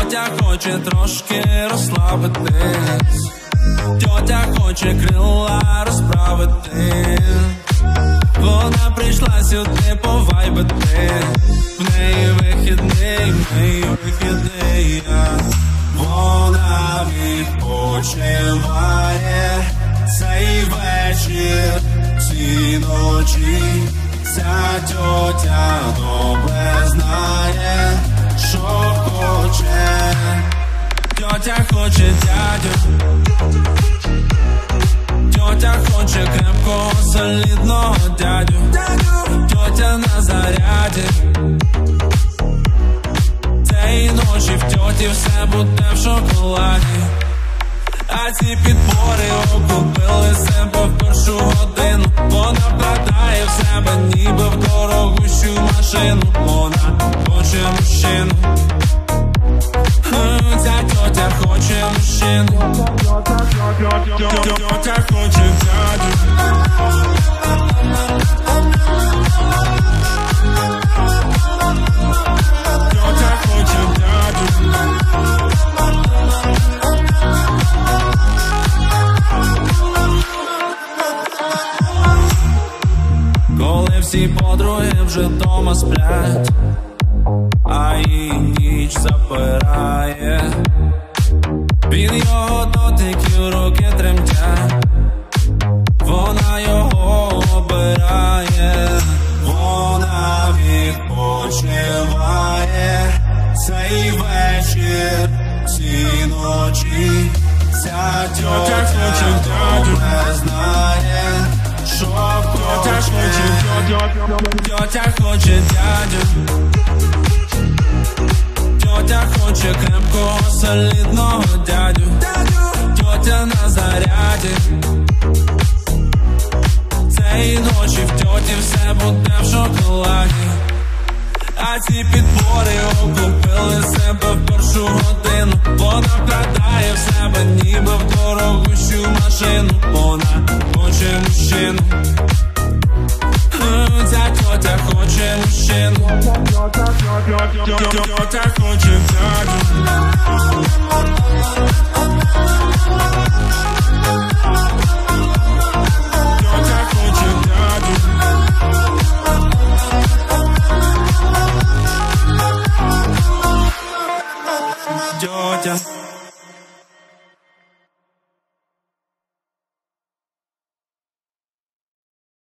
Тьотя хоче трошки розслабитись, тьотя хоче крила розправити. Вона прийшла сюди повайбити, в неї вихідний, в неї вихідний. Вона відпочиває цей вечір, ці ночі. Ця тьотя добре знає, що хоче. Тьотя хоче дядю, тьотя хоче крепкого, солідного дядю. Тьотя на заряді, цієї ночі в тьоті все буде в шоколаді. А ці підбори окупили себе в першу годину. Вона вкладає в себе ніби в дорогущу машину. Вона хоче мужчину, ця тьотя хоче мужчину. Тьотя хоче дядю, тьотя хоче дядю. Коли всі подруги вже дома сплять, а її ніч запирає, від його дотиків руки тремтять, вона його обирає. Вона відпочиває цей вечір, ці ночі. Ця тьотя добре знає, що хоче. Тьотя хоче дядю, тьотя хоче крепкого, солідного дядю. Тьотя на заряді, цієї ночі в тьоті все буде в шоколаді. А ці підбори окупили себе в першу годину. Вона вкладає в себе ніби в дорогущу машину. Вона хоче мужчину, ця тьотя